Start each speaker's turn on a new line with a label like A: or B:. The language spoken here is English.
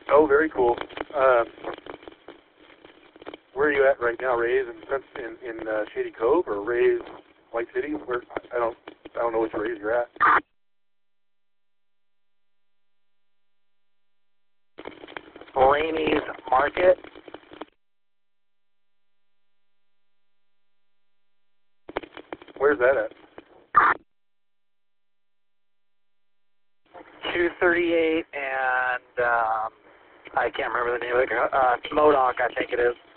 A: Oh, very cool. Where are you at right now, Rays? In Shady Cove or Rays White City? Where I don't know which Rays you're at.
B: Laney's Market.
A: Where's that at?
B: 238 and I can't remember the name of it. Modoc, I think it is.